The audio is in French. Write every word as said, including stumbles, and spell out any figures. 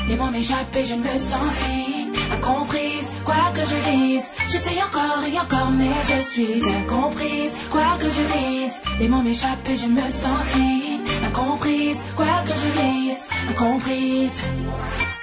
les mots m'échappent et je me sens si incomprise, quoi que je dise. J'essaye encore et encore mais je suis incomprise, quoi que je dise. Les mots m'échappent et je me sens si incomprise, quoi que je dise, incomprise.